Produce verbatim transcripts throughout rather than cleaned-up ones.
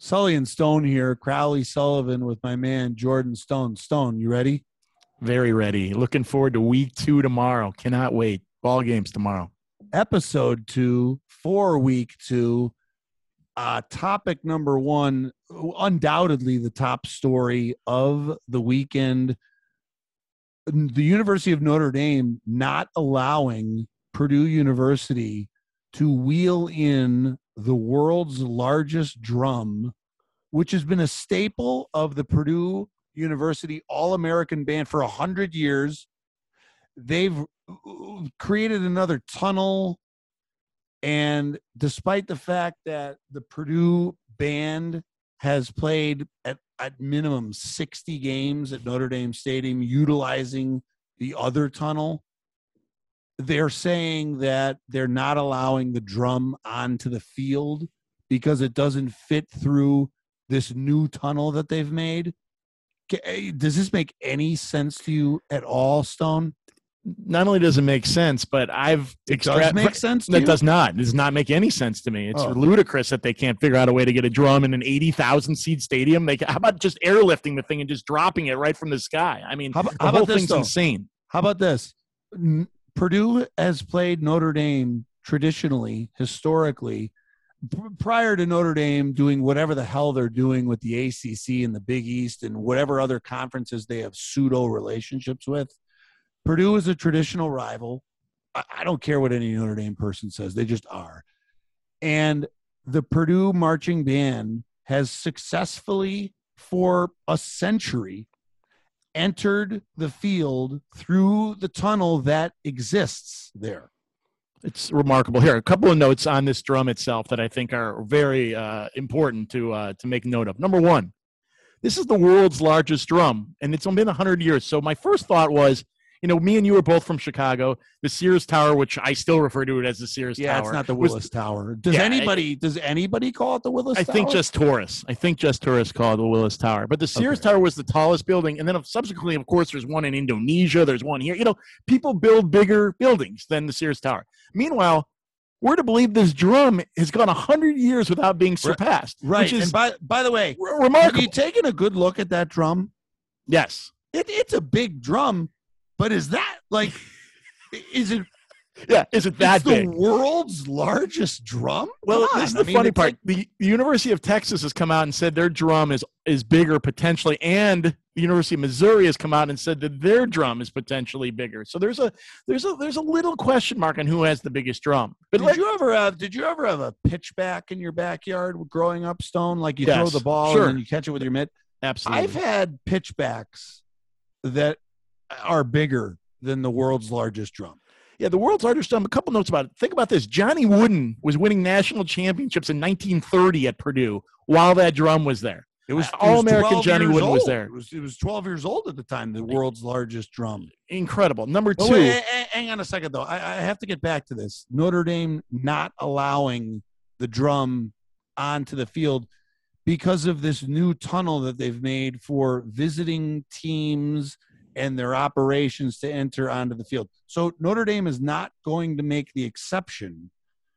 Sully and Stone here. Crowley Sullivan with my man Jordan Stone. Stone, you ready? Very ready. Looking forward to week two tomorrow. Cannot wait. Ball games tomorrow. Episode two for week two. Uh, topic number one, undoubtedly the top story of the weekend. The University of Notre Dame not allowing Purdue University to wheel in the world's largest drum, which has been a staple of the Purdue University All-American Band for a hundred years. They've created another tunnel, and despite the fact that the Purdue band has played at, at minimum sixty games at Notre Dame Stadium utilizing the other tunnel, they're saying that they're not allowing the drum onto the field because it doesn't fit through this new tunnel that they've made. Does this make any sense to you at all, Stone? Not only does it make sense, but I've it extra- does make sense to That you? does not. It does not make any sense to me. It's oh. ludicrous that they can't figure out a way to get a drum in an eighty thousand seat stadium. They, how about just airlifting the thing and just dropping it right from the sky? I mean, how about, the how whole about this, thing's though? insane. How about this? N- Purdue has played Notre Dame traditionally, historically, p- prior to Notre Dame doing whatever the hell they're doing with the A C C and the Big East and whatever other conferences they have pseudo relationships with. Purdue is a traditional rival. I, I don't care what any Notre Dame person says. They just are. And the Purdue marching band has successfully, for a century, entered the field through the tunnel that exists there. It's remarkable. Here, a couple of notes on this drum itself that I think are very uh, important to uh, to make note of. Number one, this is the world's largest drum, and it's been one hundred years. So my first thought was, you know, me and you are both from Chicago. The Sears Tower, which I still refer to it as the Sears yeah, Tower. Yeah, it's not the Willis was, Tower. Does yeah, anybody does anybody call it the Willis I Tower? I think just tourists. I think just tourists call it the Willis Tower. But the Sears okay. Tower was the tallest building. And then subsequently, of course, there's one in Indonesia. There's one here. You know, people build bigger buildings than the Sears Tower. Meanwhile, we're to believe this drum has gone one hundred years without being surpassed. Right. Which is and by, by the way, remarkable. Have you taken a good look at that drum? Yes. It, it's a big drum. But is that like, is it? Yeah, is it that it's big? The world's largest drum? Well, Come this is on. the I mean, funny part. Like, the, the University of Texas has come out and said their drum is is bigger potentially, and the University of Missouri has come out and said that their drum is potentially bigger. So there's a there's a there's a little question mark on who has the biggest drum. But did you ever have did you ever have a pitchback in your backyard growing up, Stone? Like you yes, throw the ball sure. and then you catch it with your mitt? Absolutely. I've had pitchbacks that are bigger than the world's largest drum. Yeah, the world's largest drum. A couple notes about it. Think about this. Johnny Wooden was winning national championships in nineteen thirty at Purdue while that drum was there. It was All-American Johnny Wooden old. was there. It was, it was twelve years old at the time, the world's largest drum. Incredible. Number two. Oh, wait, hang on a second, though. I, I have to get back to this. Notre Dame not allowing the drum onto the field because of this new tunnel that they've made for visiting teams and their operations to enter onto the field. So Notre Dame is not going to make the exception.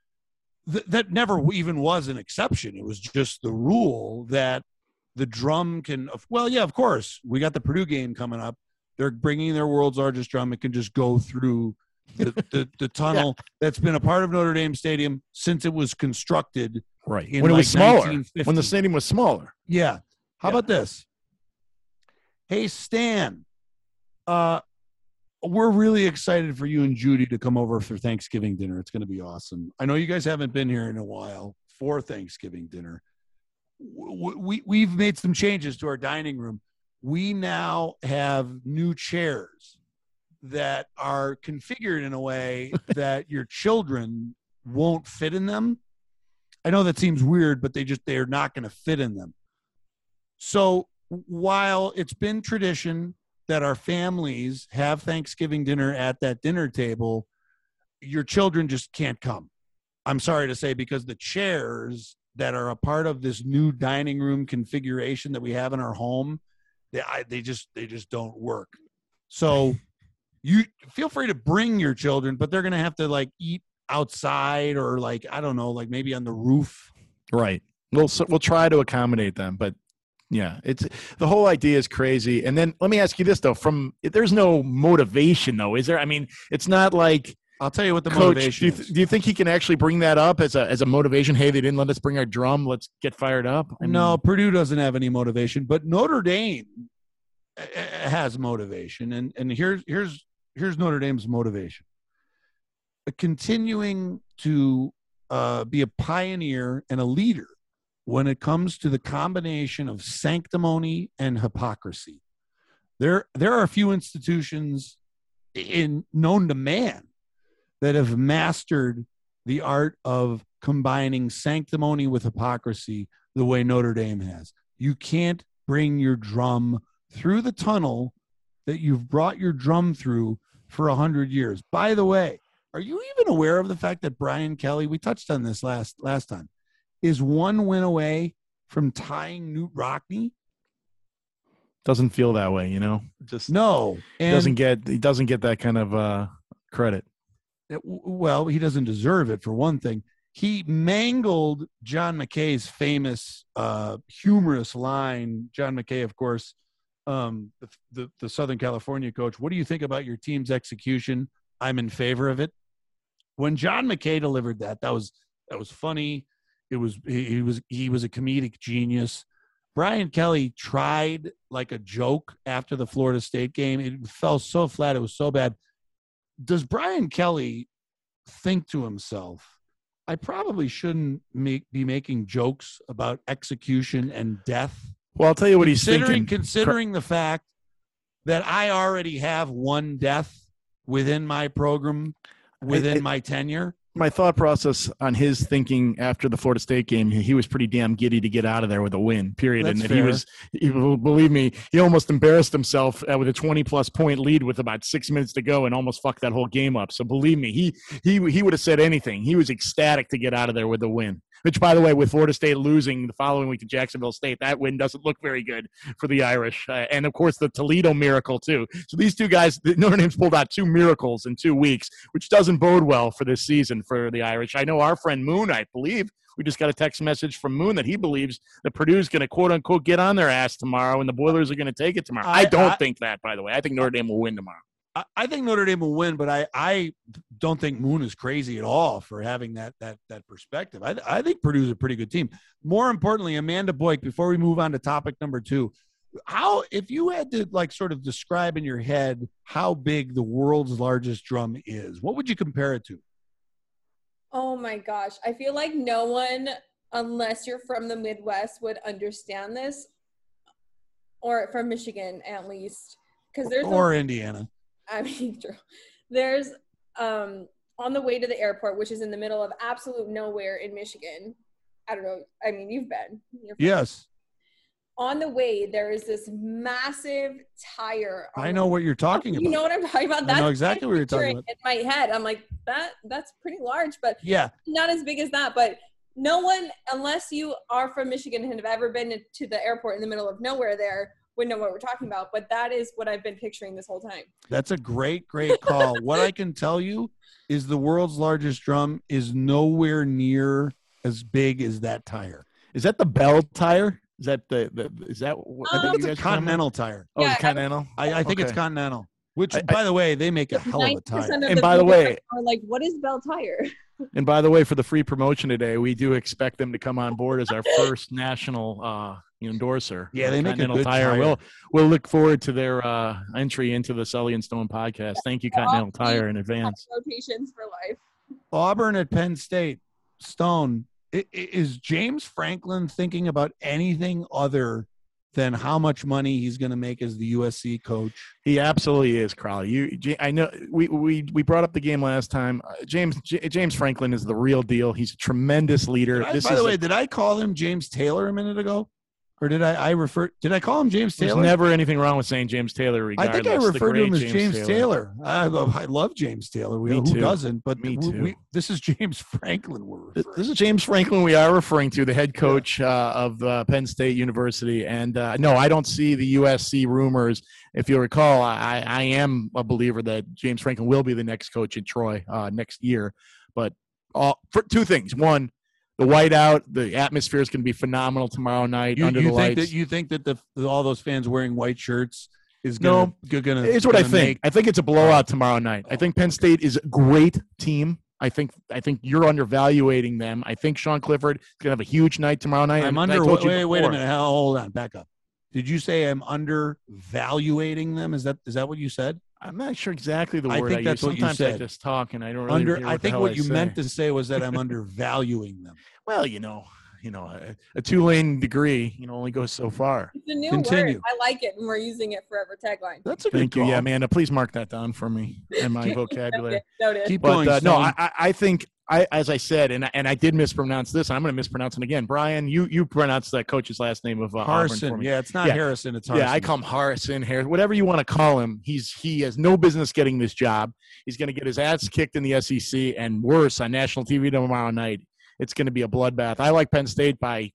Th- that never even was an exception. It was just the rule that the drum can, well, yeah, of course. We got the Purdue game coming up. They're bringing their world's largest drum. It can just go through the, the, the tunnel yeah. that's been a part of Notre Dame Stadium since it was constructed. Right. In when it like was smaller. nineteen fifty. When the stadium was smaller. Yeah. How yeah. about this? Hey, Stan. Uh, we're really excited for you and Judy to come over for Thanksgiving dinner. It's going to be awesome. I know you guys haven't been here in a while for Thanksgiving dinner. We, we, we've made some changes to our dining room. We now have new chairs that are configured in a way that your children won't fit in them. I know that seems weird, but they just, they're not going to fit in them. So while it's been tradition that our families have Thanksgiving dinner at that dinner table, your children just can't come. I'm sorry to say, because the chairs that are a part of this new dining room configuration that we have in our home, they, I, they just, they just don't work. So you feel free to bring your children, but they're going to have to like eat outside or like, I don't know, like maybe on the roof. Right. We'll we'll try to accommodate them, but yeah, it's the whole idea is crazy. And then let me ask you this though: from there's no motivation though, is there? I mean, it's not like I'll tell you what the Coach, motivation do you, is. do you think he can actually bring that up as a as a motivation? Hey, they didn't let us bring our drum. Let's get fired up. I no, mean, Purdue doesn't have any motivation, but Notre Dame has motivation, and and here's here's here's Notre Dame's motivation: continuing to uh, be a pioneer and a leader when it comes to the combination of sanctimony and hypocrisy. There there are a few institutions in known to man that have mastered the art of combining sanctimony with hypocrisy the way Notre Dame has. You can't bring your drum through the tunnel that you've brought your drum through for a hundred years. By the way, are you even aware of the fact that Brian Kelly, we touched on this last last time, is one win away from tying Knute Rockne? doesn't feel that way, you know. Just no, and doesn't get he doesn't get that kind of uh, credit. It, well, he doesn't deserve it, for one thing. He mangled John McKay's famous uh, humorous line. John McKay, of course, um, the, the, the Southern California coach. What do you think about your team's execution? I'm in favor of it. When John McKay delivered that, that was that was funny. It was he, he was he was a comedic genius. Brian Kelly tried like a joke after the Florida State game. It fell so flat. It was so bad. Does Brian Kelly think to himself, I probably shouldn't make, be making jokes about execution and death? Well, I'll tell you what he's thinking. Considering the fact that I already have one death within my program, within I, I, my tenure. My thought process on his thinking after the Florida State game, he was pretty damn giddy to get out of there with a win, period. That's and fair. he was, he, believe me, he almost embarrassed himself with a twenty-plus point lead with about six minutes to go and almost fucked that whole game up. So believe me, he he he would have said anything. He was ecstatic to get out of there with a win. Which, by the way, with Florida State losing the following week to Jacksonville State, that win doesn't look very good for the Irish. Uh, and, of course, the Toledo miracle, too. So these two guys, Notre Dame's pulled out two miracles in two weeks, which doesn't bode well for this season for the Irish. I know our friend Moon, I believe, we just got a text message from Moon that he believes that Purdue's going to, quote-unquote, get on their ass tomorrow and the Boilers are going to take it tomorrow. I, I don't I, think that, by the way. I think Notre Dame will win tomorrow. I think Notre Dame will win, but I, I don't think Moon is crazy at all for having that that that perspective. I, I think Purdue's a pretty good team. More importantly, Amanda Boyk, before we move on to topic number two, how if you had to like sort of describe in your head how big the world's largest drum is, what would you compare it to? Oh my gosh. I feel like no one, unless you're from the Midwest, would understand this, or from Michigan at least. Because there's or a- Indiana. I mean, there's um, on the way to the airport, which is in the middle of absolute nowhere in Michigan. I don't know. I mean, you've been. Yes. On the way, there is this massive tire. I know what you're talking about. You know what I'm talking about? That's I know exactly what you're talking about. In my head, I'm like, that. That's pretty large, but yeah, not as big as that. But no one, unless you are from Michigan and have ever been to the airport in the middle of nowhere there, would know what we're talking about, but that is what I've been picturing this whole time. That's a great, great call. What I can tell you is the world's largest drum is nowhere near as big as that tire. Is that the Bell tire? Is that the, the is that? Um, I think it's a Continental tire. Oh, yeah, it's Continental. I, I think okay. it's Continental. Which, I, by the way, they make a hell of a tire. And by the way, are like, what is Bell Tire? And by the way, for the free promotion today, we do expect them to come on board as our first national uh, endorser. Yeah, they make a good tire. tire. We'll we'll look forward to their uh, entry into the Sully and Stone podcast. Thank you, Continental Tire, in advance. Rotations for life. Auburn at Penn State. Stone. Is James Franklin thinking about anything other than how much money he's going to make as the U S C coach? He absolutely is, Crowley. You, I know we we we brought up the game last time. Uh, James J- James Franklin is the real deal. He's a tremendous leader. I, this by is the way, a, did I call him James Taylor a minute ago? Or did I, I refer? Did I call him James Taylor? There's never anything wrong with saying James Taylor. Regardless. I think I referred to him as James, James Taylor. Taylor. I love, I love James Taylor. We, Me who too. doesn't? But Me we, too. we, this is James Franklin. We're this, this is James Franklin. We are referring to the head coach uh, of uh, Penn State University. And uh, no, I don't see the U S C rumors. If you recall, I, I am a believer that James Franklin will be the next coach in Troy uh, next year. But all, for two things: one, the whiteout, the atmosphere is going to be phenomenal tomorrow night You, under you the think lights. that you think that the all those fans wearing white shirts is gonna No, gonna Here's what I gonna think. make- I think it's a blowout Oh. tomorrow night. I Oh, think Penn okay. State is a great team. I think I think you're undervaluating them. I think Sean Clifford is going to have a huge night tomorrow night. I'm And I under. told you Wait, wait a before. minute. Hold on. Back up. Did you say I'm undervaluating them? Is that is that what you said? I'm not sure exactly the I word think I that's use. what you Sometimes I said. just talk and I don't really Under. hear I what the think hell what I you say. meant to say was that I'm undervaluing them. Well, you know, you know, a, a two-lane degree, you know, only goes so far. It's a new Continue. word. I like it, and we're using it forever tagline. That's a good Thank you. call. Yeah, Amanda, please mark that down for me in my Keep- vocabulary. Noted. Noted. Keep But going. uh, no, Stone. I, I- I think I, as I said, and I, and I did mispronounce this. And I'm going to mispronounce it again. Brian, you you pronounced that coach's last name of uh, Auburn for Harrison. me. Yeah, it's not Yeah. Harrison. It's Harrison. Yeah, I call him Harrison, Harris, whatever you want to call him. He's he has no business getting this job. He's going to get his ass kicked in the S E C and worse on national T V tomorrow night. It's going to be a bloodbath. I like Penn State by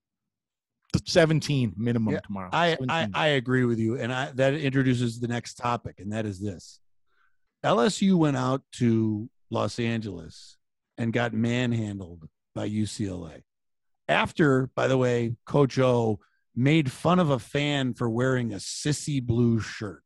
seventeen minimum Yeah, tomorrow. I, I seventeen. I agree with you, and I that introduces the next topic, and that is this: L S U went out to Los Angeles and got manhandled by U C L A. After, by the way, Coach O made fun of a fan for wearing a sissy blue shirt.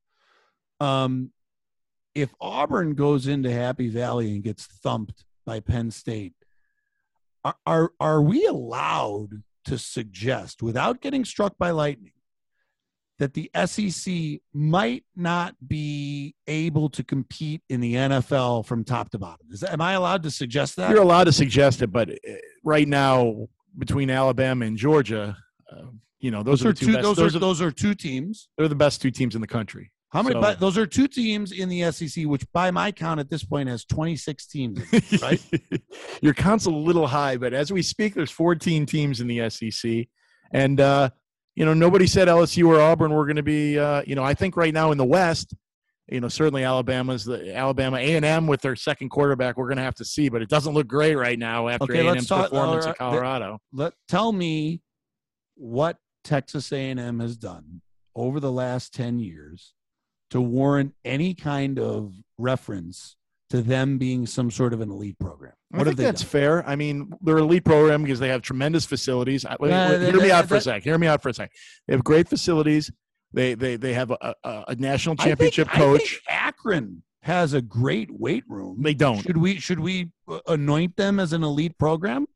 Um, if Auburn goes into Happy Valley and gets thumped by Penn State, are are, are we allowed to suggest, without getting struck by lightning, that the S E C might not be able to compete in the N F L from top to bottom? Is that, am I allowed to suggest that? You're allowed to suggest it, but uh, right now between Alabama and Georgia, uh, you know those, those are are the two two. best. Those, Those are are those are two teams. they're the best two teams in the country. How many? So- But those are two teams in the S E C, which by my count at this point has twenty-six teams. in it, Right? Your count's a little high, but as we speak, there's fourteen teams in the S E C, and uh, you know nobody said L S U or Auburn were going to be. Uh, you know, I think right now in the West, you know, certainly Alabama's the Alabama A and M with their second quarterback. We're going to have to see, but it doesn't look great right now after Okay, A and let's M's talk- performance all at right, Colorado. Let tell me what Texas A and M has done over the last ten years to warrant any kind of reference to them being some sort of an elite program. I What think have they that's done? fair. I mean, they're an elite program because they have tremendous facilities. I- wait, Uh, wait, that- hear me out that- for a that- sec. Hear me out for a sec. They have great facilities. They they they have a, a, a national I think- championship I think coach. Akron has a great weight room. They don't. Should we should we uh, anoint them as an elite program?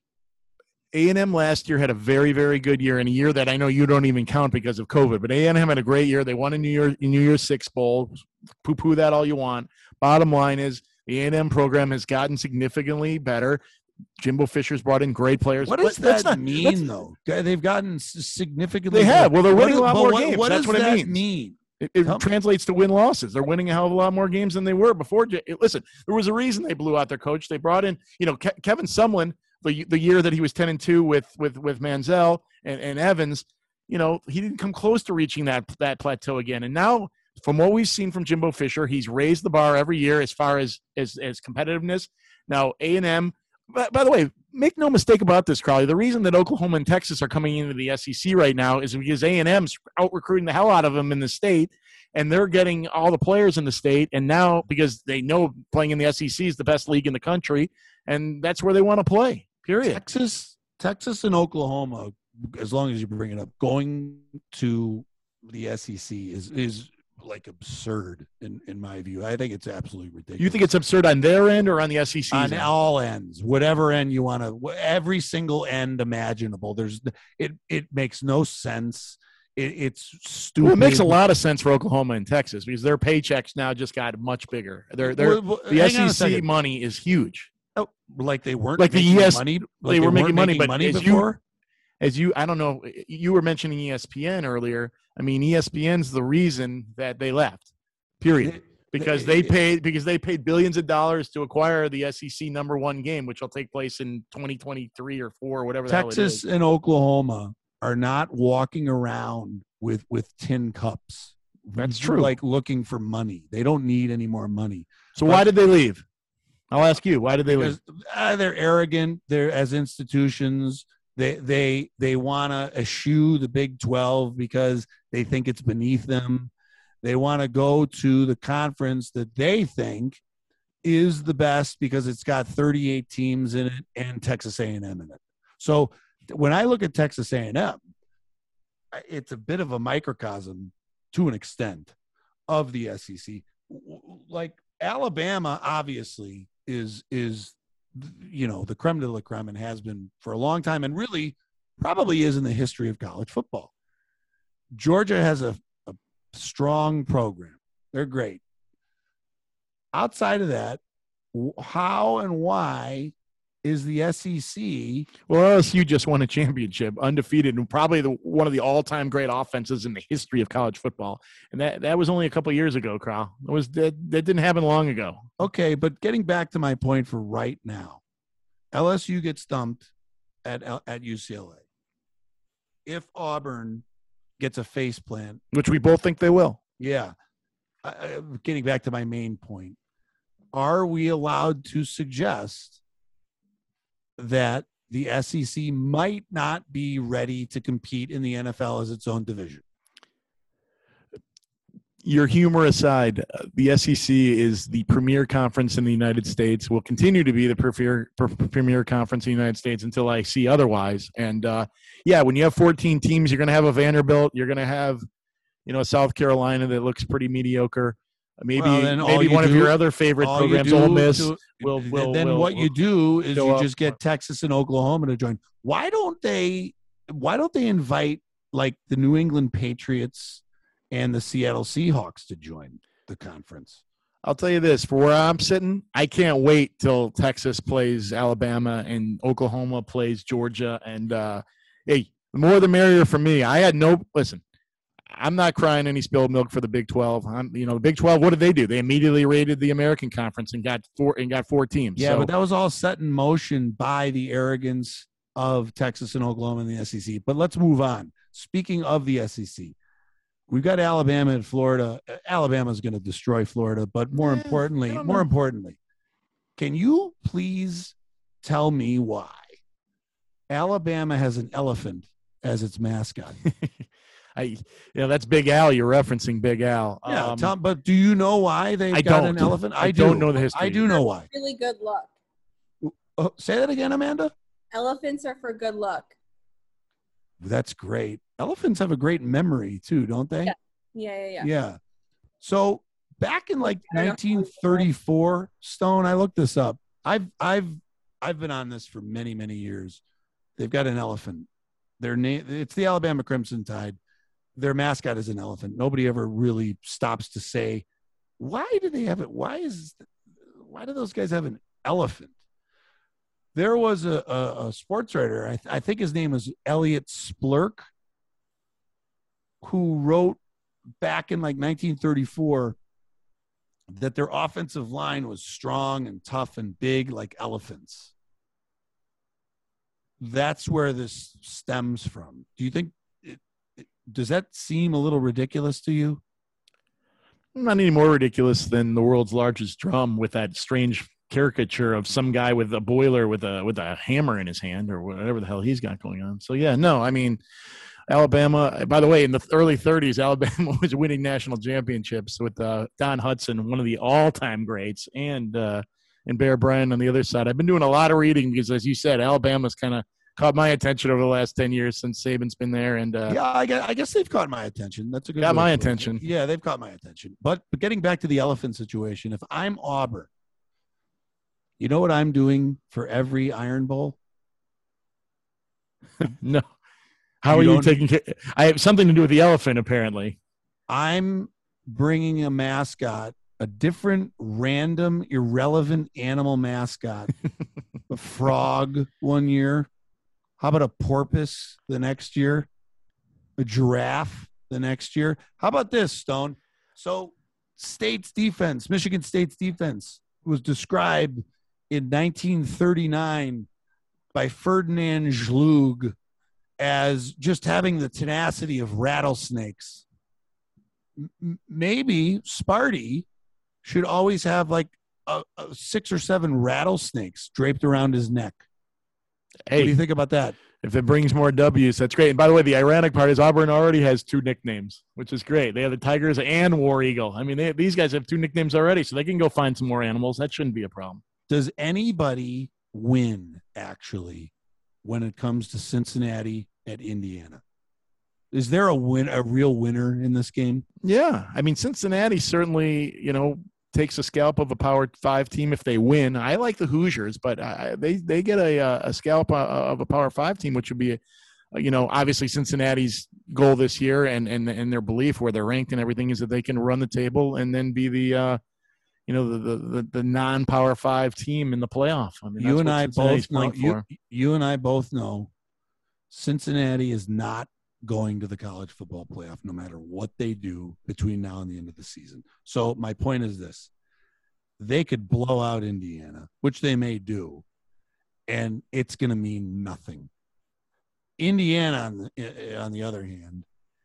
A and M last year had a very, very good year, and a year that I know you don't even count because of COVID. But A and M had a great year. They won a New Year New Year's Six bowl. Poo-poo that all you want. Bottom line is the A and M program has gotten significantly better. Jimbo Fisher's brought in great players. What does But that's that not- mean, that's- though? They've gotten s- significantly. They have. Well, they're What winning is- a lot but more what, games. What That's does what it that means. mean? It, it Tell- translates to win losses. They're winning a hell of a lot more games than they were before. J- Listen, there was a reason they blew out their coach. They brought in, you know, Ke- Kevin Sumlin, the the year that he was ten and two with with with Manziel and, and Evans. You know, he didn't come close to reaching that that plateau again. And now, from what we've seen from Jimbo Fisher, he's raised the bar every year as far as as, as competitiveness. Now, A and M. By, by the way, make no mistake about this, Crowley. The reason that Oklahoma and Texas are coming into the S E C right now is because A and M's out recruiting the hell out of them in the state, and they're getting all the players in the state. And now, because they know playing in the S E C is the best league in the country, and that's where they want to play. Period. Texas, Texas, and Oklahoma. As long as you bring it up, going to the S E C is is like absurd in in my view. I think it's absolutely ridiculous. You think it's absurd on their end or on the S E C's on end? all ends, whatever end you want to, every single end imaginable. There's it. It makes no sense. It, it's stupid. Well, it makes a lot of sense for Oklahoma and Texas because their paychecks now just got much bigger. They're, they're, Well, well, the hang on a S E C second. money is huge. Oh, like they weren't Like the making E S money. Like they were making weren't money, making but money as you- before. As you, I don't know, you were mentioning E S P N earlier. I mean, E S P N's the reason that they left. Period. Because they paid because they paid billions of dollars to acquire the S E C number one game, which will take place in twenty twenty-three or four, whatever the hell it Texas is. and Oklahoma are not walking around with with tin cups. That's true. Like looking for money. They don't need any more money. So why did they leave? I'll ask you. Why did they leave? Because uh, they're arrogant. They're as institutions. They they they want to eschew the Big twelve because they think it's beneath them. They want to go to the conference that they think is the best because it's got thirty-eight teams in it and Texas A and M in it. So when I look at Texas A and M, it's a bit of a microcosm to an extent of the S E C. Like Alabama, obviously, is is you know the creme de la creme and has been for a long time, and really probably is in the history of college football. Georgia has a, a strong program; they're great. Outside of that, how and why is the S E C? Well, L S U just won a championship, undefeated, and probably the, one of the all-time great offenses in the history of college football. And that, that was only a couple of years ago, Carl. It was that, that didn't happen long ago. Okay, but getting back to my point for right now, L S U gets dumped at at U C L A. If Auburn gets a face plant, which we both think they will. Yeah. Uh, getting back to my main point, are we allowed to suggest that the S E C might not be ready to compete in the N F L as its own division? Your humor aside, uh, the S E C is the premier conference in the United States, will continue to be the premier, premier conference in the United States until I see otherwise. And, uh, yeah, when you have fourteen teams, you're going to have a Vanderbilt. You're going to have, you know, South Carolina that looks pretty mediocre. Maybe well, maybe one do, of your other favorite programs, Ole Miss. Do, will, will, then will, what will, you do is you up. just get Texas and Oklahoma to join. Why don't they? Why don't they invite like the New England Patriots and the Seattle Seahawks to join the conference? I'll tell you this: for where I'm sitting, I can't wait till Texas plays Alabama and Oklahoma plays Georgia. And uh, hey, the more the merrier for me. I had no listen. I'm not crying any spilled milk for the Big twelve. I'm, you know, the Big twelve. What did they do? They immediately raided the American Conference and got four and got four teams. Yeah, so, but that was all set in motion by the arrogance of Texas and Oklahoma and the S E C. But let's move on. Speaking of the S E C, we've got Alabama and Florida. Alabama's going to destroy Florida, but more eh, importantly, more know. importantly, can you please tell me why Alabama has an elephant as its mascot? I, you know, that's Big Al. You're referencing Big Al. Yeah, um, Tom, but do you know why they've I got don't. an elephant? I, I do. don't know the history. I do know why. Really good luck. Oh, say that again, Amanda. Elephants are for good luck. That's great. Elephants have a great memory too, don't they? Yeah, yeah, yeah. Yeah. Yeah. So back in like nineteen thirty-four, Stone, I looked this up. I've I've I've been on this for many many years. They've got an elephant. Their name it's the Alabama Crimson Tide. Their mascot is an elephant. Nobody ever really stops to say, why do they have it? Why is why do those guys have an elephant? There was a, a, a sports writer, I, th- I think his name was Elliot Splurk, who wrote back in like nineteen thirty-four that their offensive line was strong and tough and big like elephants. That's where this stems from. Do you think, it, it, does that seem a little ridiculous to you? Not any more ridiculous than the world's largest drum with that strange caricature of some guy with a boiler with a with a hammer in his hand or whatever the hell he's got going on. So yeah, no, I mean, Alabama. By the way, in the early thirties, Alabama was winning national championships with uh, Don Hudson, one of the all-time greats, and uh, and Bear Bryant on the other side. I've been doing a lot of reading because, as you said, Alabama's kind of caught my attention over the last ten years since Saban's been there. And uh, yeah, I guess, I guess they've caught my attention. That's a good. Got my it. attention. Yeah, they've caught my attention. But but getting back to the elephant situation, if I'm Auburn, you know what I'm doing for every Iron Bowl? No. How You are you don't- taking care? I have something to do with the elephant, apparently. I'm bringing a mascot, a different, random, irrelevant animal mascot. A frog one year. How about a porpoise the next year? A giraffe the next year? How about this, Stone? So, State's defense, Michigan State's defense, was described in nineteen thirty-nine by Ferdinand Schlug as just having the tenacity of rattlesnakes. M- maybe Sparty should always have like a, a six or seven rattlesnakes draped around his neck. Hey, What do you think about that? If it brings more W's, that's great. And by the way, the ironic part is Auburn already has two nicknames, which is great. They have the Tigers and War Eagle. I mean, they, these guys have two nicknames already, so they can go find some more animals. That shouldn't be a problem. Does anybody win, actually, when it comes to Cincinnati at Indiana? Is there a win, a real winner in this game? Yeah. I mean, Cincinnati certainly, you know, takes a scalp of a Power Five team if they win. I like the Hoosiers, but I, they they get a a scalp of a Power Five team, which would be, a, you know, obviously Cincinnati's goal this year and and and their belief where they're ranked and everything is that they can run the table and then be the, uh, you know, the the the non-Power Five team in the playoff. I mean, you and I both know. You, you and I both know Cincinnati is not going to the college football playoff no matter what they do between now and the end of the season. So my point is this: they could blow out Indiana, which they may do, and it's going to mean nothing. Indiana, on the, on the other hand,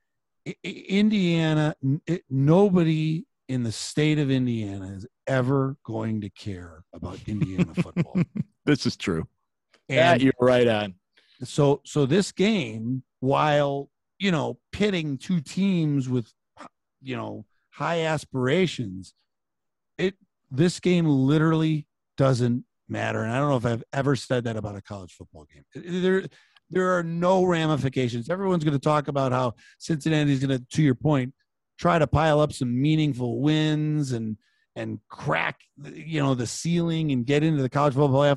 Indiana, it, nobody in the state of Indiana is ever going to care about Indiana football. This is true. And yeah, you're right on. So, so this game, while, you know, pitting two teams with, you know, high aspirations, it, this game literally doesn't matter. And I don't know if I've ever said that about a college football game. There, there are no ramifications. Everyone's going to talk about how Cincinnati's going to, to your point, try to pile up some meaningful wins and, and crack, you know, the ceiling and get into the college football playoff.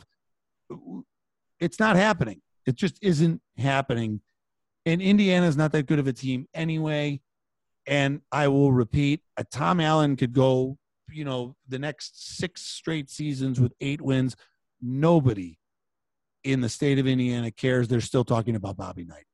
It's not happening. It just isn't happening. And Indiana is not that good of a team anyway. And I will repeat, a Tom Allen could go, you know, the next six straight seasons with eight wins. Nobody in the state of Indiana cares. They're still talking about Bobby Knight.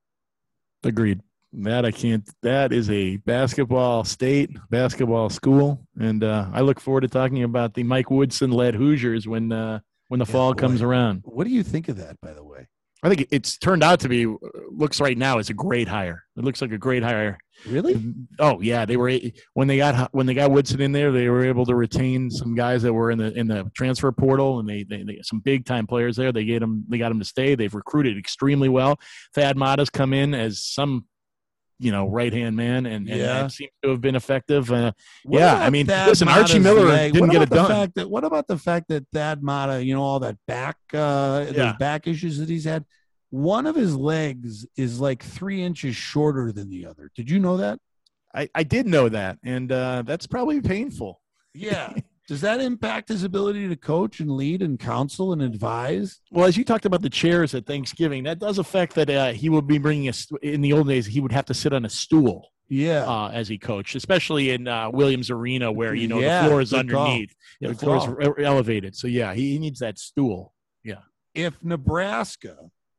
Agreed. That I can't. That is a basketball state, basketball school. And uh, I look forward to talking about the Mike Woodson-led Hoosiers when uh, when the yeah, fall boy. comes around. What do you think of that, by the way? I think it's turned out to be, looks right now as a great hire. It looks like a great hire. Really? Oh yeah, they were when they got when they got Woodson in there, they were able to retain some guys that were in the in the transfer portal, and they they, they some big time players there. They get them they got them to stay. They've recruited extremely well. Thad Matta's come in as some, you know, right hand man, and, and yeah. that seems to have been effective. Uh, yeah, I mean, Thad listen, Matta's Archie Miller leg? didn't what get it the done. Fact that, what about the fact that Thad Matta, you know, all that back uh, Yeah. those back issues that he's had? One of his legs is like three inches shorter than the other. Did you know that? I, I did know that, and uh, that's probably painful. Yeah. Does that impact his ability to coach and lead and counsel and advise? Well, as you talked about the chairs at Thanksgiving, that does affect that uh, he would be bringing a – in the old days, he would have to sit on a stool. Yeah, uh, as he coached, especially in uh, Williams Arena where, you know, yeah, the floor is good underneath. Yeah, the Good floor call. is re- elevated. So, yeah, he, he needs that stool. Yeah. If Nebraska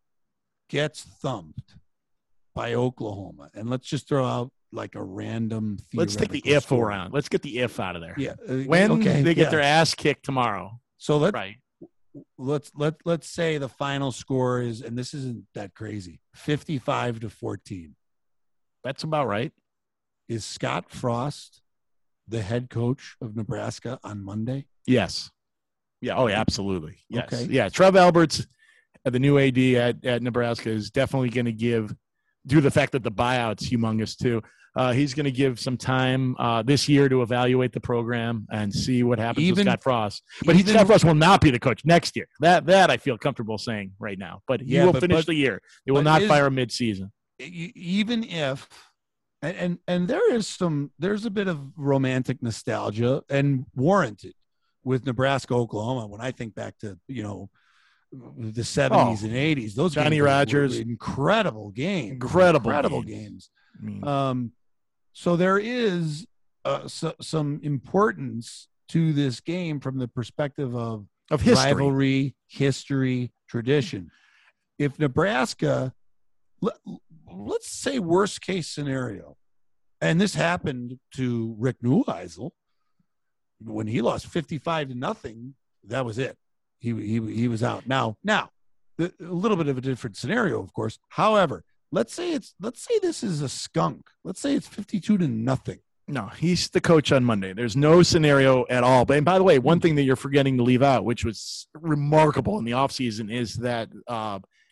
gets thumped by Oklahoma, and let's just throw out like a random Let's take the if score. around. Let's get the if out of there. Yeah. Uh, When okay, they get yeah. their ass kicked tomorrow. So let's Right. let's let let's say the final score is, and this isn't that crazy, fifty-five to fourteen. That's about right. Is Scott Frost the head coach of Nebraska on Monday? Yes. Yeah. Oh, yeah, absolutely. Yes. Okay. Yeah. Trev Alberts, uh, the new A D at, at Nebraska, is definitely going to give, due to the fact that the buyout's humongous too, uh, he's going to give some time uh, this year to evaluate the program and see what happens Even- with Scott Frost. But he, even- Scott Frost will not be the coach next year. That that I feel comfortable saying right now. But he Yeah, will but- finish but- the year. They will but not is- fire mid-season. E- even if and, and and there is some there's a bit of romantic nostalgia and warranted with Nebraska Oklahoma when I think back to, you know, the seventies Oh, and eighties. Those Johnny games were- Rodgers. were incredible games, Incredible incredible games. games. I mean, Um, so there is uh, so, some importance to this game from the perspective of of history. rivalry, history, tradition. If Nebraska, let, let's say worst case scenario, and this happened to Rick Neuheisel when he lost fifty-five to nothing, that was it. He he he was out. Now now the, a little bit of a different scenario, of course. However, let's say it's let's say this is a skunk. Let's say it's fifty-two to nothing. No, he's the coach on Monday. There's no scenario at all. But and by the way, one thing that you're forgetting to leave out, which was remarkable in the offseason, is that uh,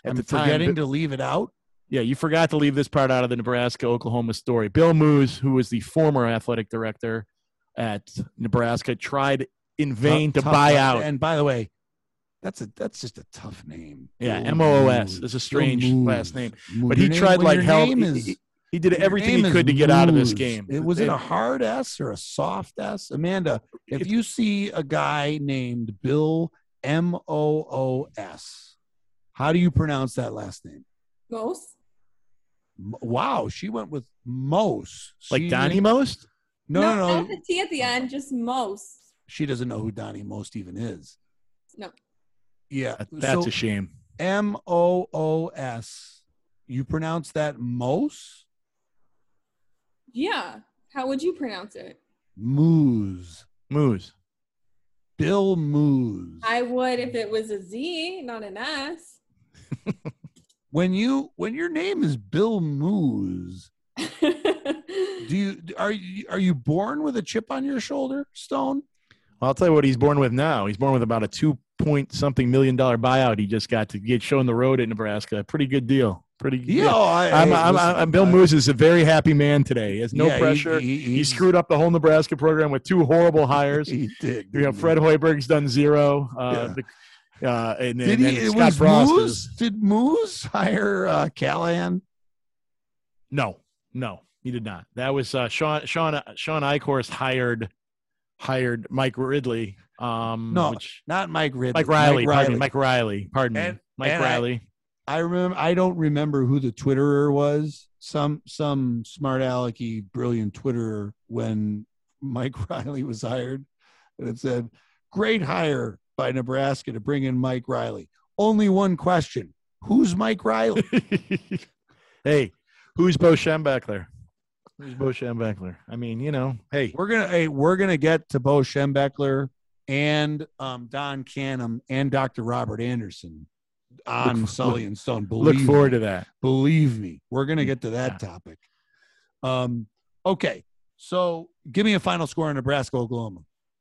At I'm the time, forgetting Bi- to leave it out. yeah, you forgot to leave this part out of the Nebraska-Oklahoma story. Bill Moos, who was the former athletic director at Nebraska, tried in vain Tough- to tough- buy out. And by the way, that's a that's just a tough name. Yeah, Bill M O O S Moos. is a Bill strange Moos. last name. Mo- But your he name- tried when like your hell. name He, is- he- he did when your everything he name could is to get out of this Moos, game. It, was it And- a hard S or a soft S? Amanda, if It's- you see a guy named Bill M O O S, how do you pronounce that last name? Most. M- Wow, she went with Mose. like She Donnie didn't- Most? No, no, not no. with the T at the end, just most. She doesn't know who Donnie Most even is. No. Yeah, That- That's so a shame. M O O S. You pronounce that Mose? Yeah. How would you pronounce it? Moose. Moose. Bill Moose. I would if it was a Z, not an S. When you when your name is Bill Moose, do you are you are you born with a chip on your shoulder, Stone? I'll tell you what he's born with now. He's born with about a two point something million dollar buyout he just got to get shown the road at Nebraska. Pretty good deal. Pretty good. Yeah, I, I'm, hey, I'm, listen, I'm, Bill I- Moose is a very happy man today. He has no yeah, he- pressure. He, He, he's- screwed up the whole Nebraska program with two horrible hires. He did. You know, didn't he? Fred Hoiberg's done zero. Uh, Yeah. the, uh, and, Did and, he? and It Scott was Frost Moose. is- Did Moose hire uh, Callahan? no, no, he did not. That was uh, Sean Sean Sean Eichhorst hired hired Mike Ridley. Um, No, which, Not Mike Ridley. Mike Riley. Mike Pardon me, Riley. Mike Riley. Pardon me, And- Mike and I- Riley. I remember. I don't remember who the Twitterer was. Some some smart alecky, brilliant Twitterer when Mike Riley was hired, and it said, "Great hire by Nebraska to bring in Mike Riley. Only one question: Who's Mike Riley?" Hey, who's Bo Schembechler? Who's Bo Schembechler? I mean, you know, hey, We're gonna hey, we're gonna get to Bo Schembechler and um, Don Canham and Doctor Robert Anderson on Look- Sully and Stone. look Believe forward me. to that. Believe me, we're gonna get to that topic. Um, okay, so give me a final score on Nebraska, Oklahoma.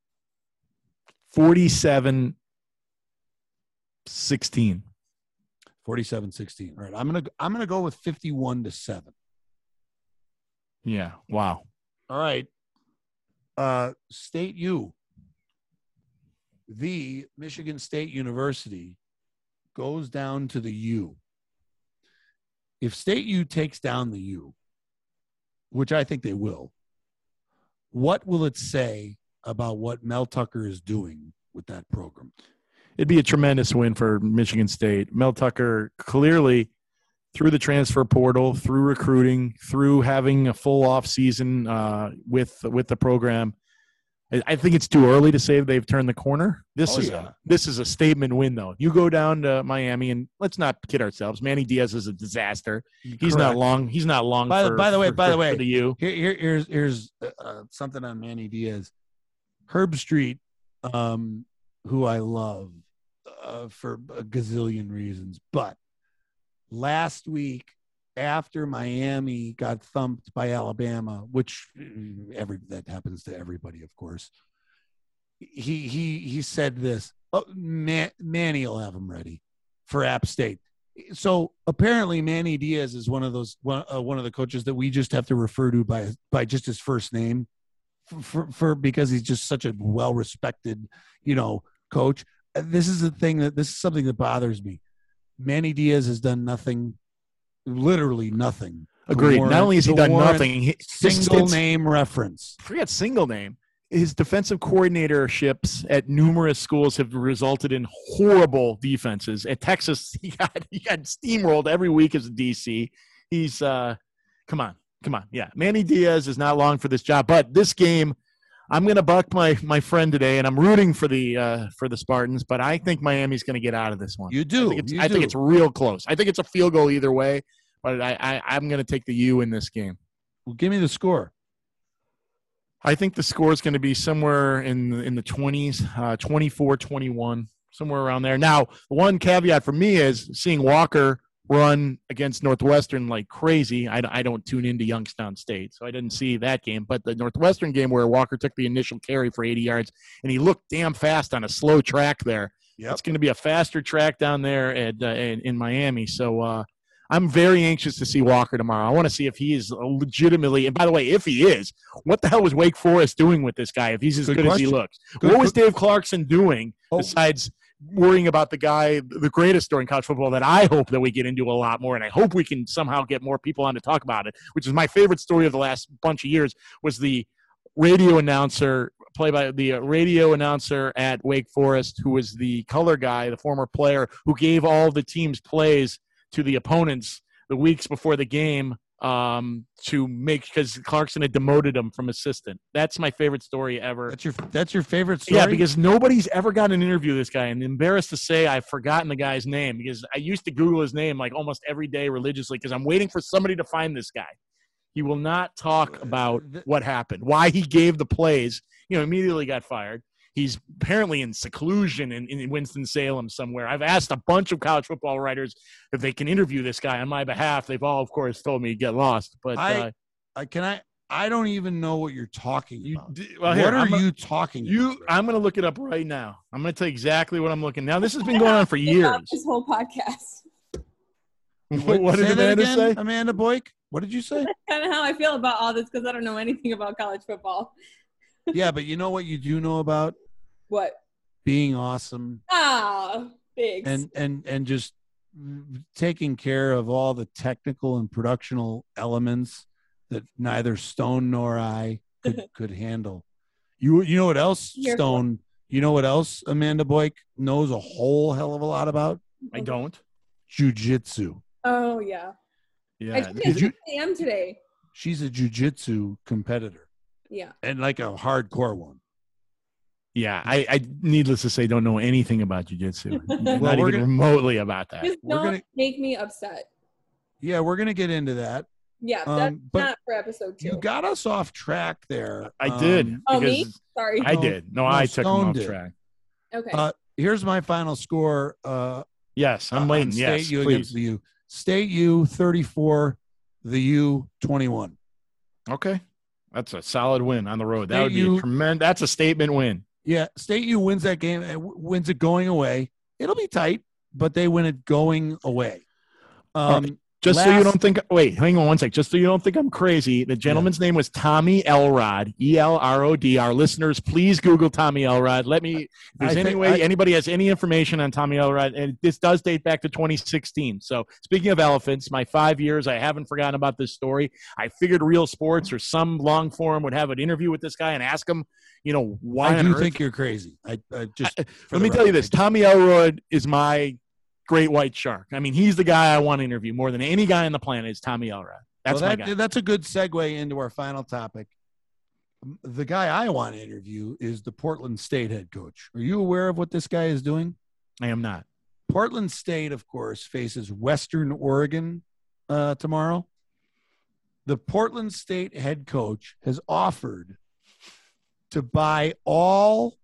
forty-seven sixteen. forty-seven sixteen. All right, I'm gonna I'm gonna go with fifty-one to seven. Yeah. Wow. All right. Uh, State U, the Michigan State University, goes down to the U. If State U takes down the U, which I think they will, what will it say about what Mel Tucker is doing with that program? It'd be a tremendous win for Michigan State. Mel Tucker clearly, through the transfer portal, through recruiting, through having a full off season uh, with with the program. I- I think it's too early to say they've turned the corner. This Oh, is yeah. a, this is a statement win, though. You go down to Miami, and let's not kid ourselves. Manny Diaz is a disaster. He's not Correct. long. He's not long. By the- for, by the way- for- by the for- way, for the U. Here, here, here's here's uh, something on Manny Diaz. Herb Street, um, who I love uh, for a gazillion reasons, but last week after Miami got thumped by Alabama, which mm, every that happens to everybody, of course. He he he said this. Oh, Man, Manny will have him ready for App State. So apparently Manny Diaz is one of those one, uh, one of the coaches that we just have to refer to by by just his first name for, for, for because he's just such a well-respected, you know, coach. Uh, This is the thing that this is something that bothers me. Manny Diaz has done nothing, literally nothing. to Agreed. warrant- Not only has he to done warrant nothing, he, single his- name reference. forget single name. His defensive coordinatorships at numerous schools have resulted in horrible defenses. At Texas, he got he got steamrolled every week as a D C. He's uh, come on, come on, yeah. Manny Diaz is not long for this job, but this game, I'm going to buck my my friend today, and I'm rooting for the uh, for the Spartans. But I think Miami's going to get out of this one. You I do. think it's, you I think do. it's real close. I think it's a field goal either way, but I, I I'm going to take the U in this game. Well, give me the score. I think the score is going to be somewhere in in the twenties, uh, twenty-four twenty-one, somewhere around there. Now, one caveat for me is seeing Walker run against Northwestern like crazy. I, I don't tune into Youngstown State, so I didn't see that game. But the Northwestern game where Walker took the initial carry for eighty yards, and he looked damn fast on a slow track there. Yep. It's going to be a faster track down there at uh, in, in Miami. So uh, I'm very anxious to see Walker tomorrow. I want to see if he is legitimately – and by the way, if he is, what the hell was Wake Forest doing with this guy if he's as good, good as he looks? Good, what was Dave Clarkson doing oh. besides worrying about the guy, the greatest story in college football that I hope that we get into a lot more, and I hope we can somehow get more people on to talk about it, which is my favorite story of the last bunch of years, was the radio announcer – play by the radio announcer at Wake Forest, who was the color guy, the former player who gave all the team's plays to the opponents the weeks before the game um, to make, because Clarkson had demoted him from assistant. That's my favorite story ever. That's your that's your favorite story? Yeah, because nobody's ever got an interview with this guy. And embarrassed to say I've forgotten the guy's name, because I used to Google his name like almost every day religiously because I'm waiting for somebody to find this guy. He will not talk about what happened, why he gave the plays. You know, immediately got fired. He's apparently in seclusion in, in Winston-Salem somewhere. I've asked a bunch of college football writers if they can interview this guy on my behalf. They've all, of course, told me to get lost. But I, uh, I can I. I don't even know what you're talking about. You, well, what here, are I'm you a, talking you, about? I'm going to look it up right now. I'm going to tell you exactly what I'm looking. Now, this has been going on for years. This whole podcast. What, what did Amanda say? Amanda Boyk? What did you say? That's kind of how I feel about all this because I don't know anything about college football. Yeah, but you know what you do know about? What? Being awesome. Ah, thanks. And and and just taking care of all the technical and productional elements that neither Stone nor I could, could handle. You you know what else, You're Stone? cool. You know what else Amanda Boyk knows a whole hell of a lot about? I don't. Jiu-jitsu. Oh, yeah. Yeah. I did you, a m today. She's a jiu-jitsu competitor. Yeah. And like a hardcore one. Yeah, I, I needless to say, don't know anything about jiu-jitsu. Well, Not we're even gonna, remotely about that. Just We're don't gonna, make me upset. Yeah, we're going to get into that. Yeah, Um, that's but not for episode two. You got us off track there. I Um, did. Oh, because me? Sorry. I No, did. No, no, I took him Stone off did. track. Okay. Uh, here's my final score. Uh, Yes, I'm on waiting. State Yes, U please. against the U. State U thirty-four, the U twenty-one. Okay. That's a solid win on the road. That State would be U- a tremendous. That's a statement win. Yeah, State U wins that game. uh, w- Wins it going away. It'll be tight, but they win it going away. Um, Just so you last- don't think, wait, hang on one sec. Just so you don't think I'm crazy, the gentleman's name was Tommy Elrod, E L R O D. Our listeners, please Google Tommy Elrod. Let me, if there's I any think way I- anybody has any information on Tommy Elrod, and this does date back to twenty sixteen. So speaking of elephants, my five years, I haven't forgotten about this story. I figured Real Sports or some long forum would have an interview with this guy and ask him, you know, why I on do earth- think you're crazy. I, I just I- for Let the me tell you record, this. Tommy Elrod is my great white shark. I mean, he's the guy I want to interview more than any guy on the planet is Tommy Elrod. That's well, my that, guy. That's a good segue into our final topic. The guy I want to interview is the Portland State head coach. Are you aware of what this guy is doing? I am not. Portland State, of course, faces Western Oregon uh, tomorrow. The Portland State head coach has offered to buy all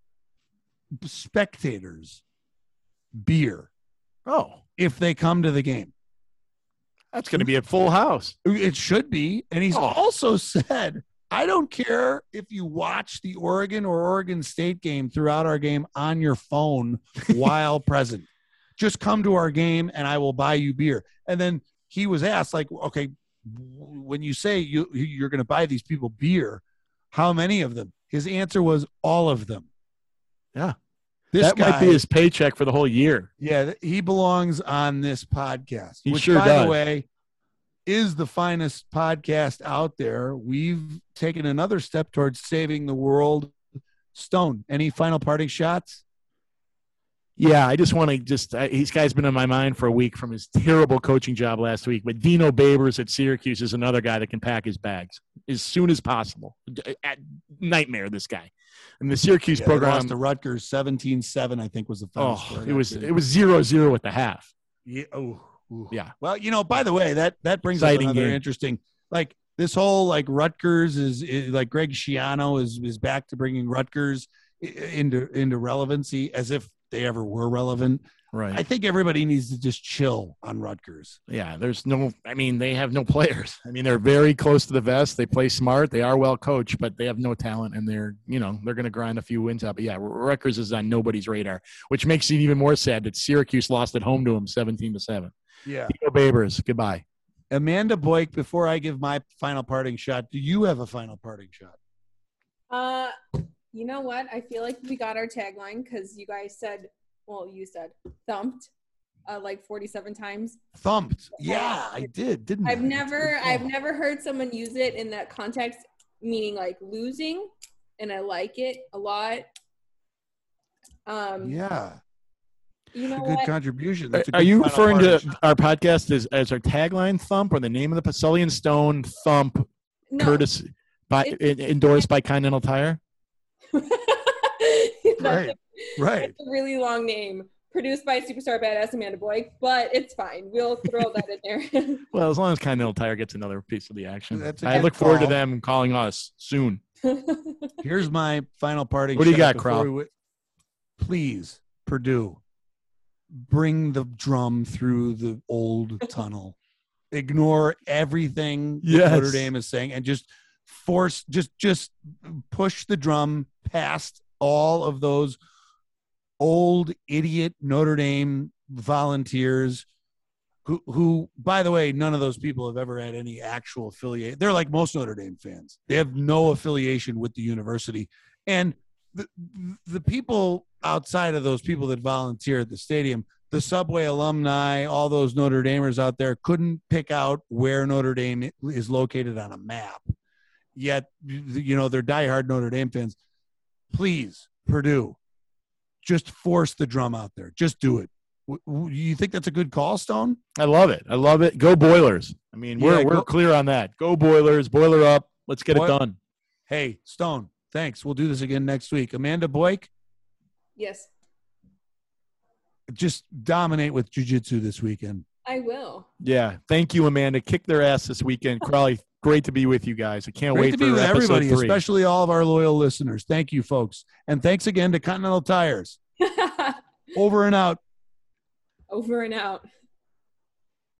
spectators beer Oh, if they come to the game. that's going to be a full house. It should be. And he's Oh. also said, I don't care if you watch the Oregon or Oregon State game throughout our game on your phone while present. Just come to our game and I will buy you beer. And then he was asked, like, okay, when you say you, you're going to buy these people beer, how many of them? His answer was all of them. Yeah. This that guy, might be his paycheck for the whole year. yeah, th- he belongs on this podcast, He which, sure by does. the way, is the finest podcast out there. We've taken another step towards saving the world. Stone, any final parting shots? Yeah, I just want to just uh, – this guy's been on my mind for a week from his terrible coaching job last week. But Dino Babers at Syracuse is another guy that can pack his bags as soon as possible. D- At nightmare, this guy. And the Syracuse Yeah, they program lost to Rutgers seventeen seven, I think was the final – oh, score. it was it was zero zero at the half. Yeah. Oh, ooh. Yeah. Well, you know, by the way, that that brings Exciting up another game. interesting, like this whole like Rutgers is, is like Greg Schiano is is back to bringing Rutgers i- into into relevancy as if they ever were relevant. Right. I think everybody needs to just chill on Rutgers. Yeah, there's no, I mean, they have no players. I mean, they're very close to the vest. They play smart. They are well coached, but they have no talent, and they're, you know, they're going to grind a few wins out. But yeah, Rutgers is on nobody's radar, which makes it even more sad that Syracuse lost at home to them seventeen to seven. Yeah. Theo Babers, goodbye. Amanda Boyk, before I give my final parting shot, do you have a final parting shot? Uh, you know what? I feel like we got our tagline because you guys said, well, you said thumped uh, like forty-seven times. Thumped. Yeah, I did, didn't I? I've never, I've never heard someone use it in that context, meaning like losing, and I like it a lot. Um, yeah. You know a good what? contribution. That's a Are good you final referring parting to shot. our podcast as, as our tagline Thump, or the name of the Sully and Stone Thump, No. courtesy by It's- endorsed by Continental Tire? That's Right, a, right. that's a really long name. Produced by Superstar Badass Amanda Boyk, but it's fine. We'll throw that in there. Well, as long as Continental Tire gets another piece of the action. That's a I good look forward to call. them calling us soon. Here's my final parting What do you shot got, before Kral? we wi- Please, Purdue, bring the drum through the old tunnel. Ignore everything that Yes. Notre Dame is saying and just force, just just push the drum past all of those old idiot Notre Dame volunteers who, who, by the way, none of those people have ever had any actual affiliate. They're like most Notre Dame fans. They have no affiliation with the university. And the, the people outside of those people that volunteer at the stadium, the Subway alumni, all those Notre Damers out there couldn't pick out where Notre Dame is located on a map. Yet, you know, they're diehard Notre Dame fans. Please, Purdue, just force the drum out there. Just do it. W- w- You think that's a good call, Stone? I love it. I love it. Go Boilers. I mean, we're Yeah, we're go- clear on that. Go Boilers. Boiler up. Let's get Boil- it done. Hey, Stone, thanks. We'll do this again next week. Amanda Boyk, Yes, just dominate with jiu-jitsu this weekend. I will. Yeah. Thank you, Amanda. Kick their ass this weekend. Crowley, great to be with you guys. I can't Great wait to be for with episode everybody, three. especially all of our loyal listeners. Thank you, folks. And thanks again to Continental Tires. Over and out. Over and out.